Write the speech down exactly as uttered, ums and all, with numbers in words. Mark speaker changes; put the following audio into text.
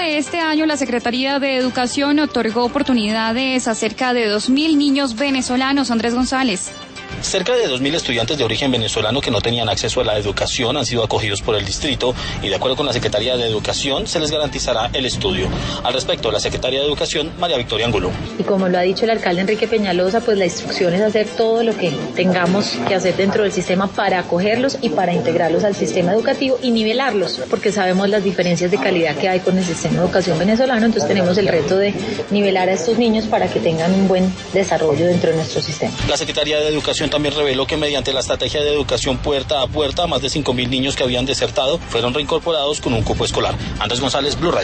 Speaker 1: de este año, la Secretaría de Educación otorgó oportunidades a cerca de dos mil niños venezolanos. Andrés González.
Speaker 2: Cerca de dos mil estudiantes de origen venezolano que no tenían acceso a la educación han sido acogidos por el distrito y de acuerdo con la Secretaría de Educación se les garantizará el estudio. Al respecto, la Secretaria de Educación, María Victoria Angulo.
Speaker 3: Y como lo ha dicho el alcalde Enrique Peñalosa, pues la instrucción es hacer todo lo que tengamos que hacer dentro del sistema para acogerlos y para integrarlos al sistema educativo y nivelarlos, porque sabemos las diferencias de calidad que hay con el sistema de educación venezolano, entonces tenemos el reto de nivelar a estos niños para que tengan un buen desarrollo dentro de nuestro sistema.
Speaker 2: La Secretaría de Educación también reveló que mediante la estrategia de educación puerta a puerta, más de cinco mil niños que habían desertado fueron reincorporados con un cupo escolar. Andrés González, Blue Radio.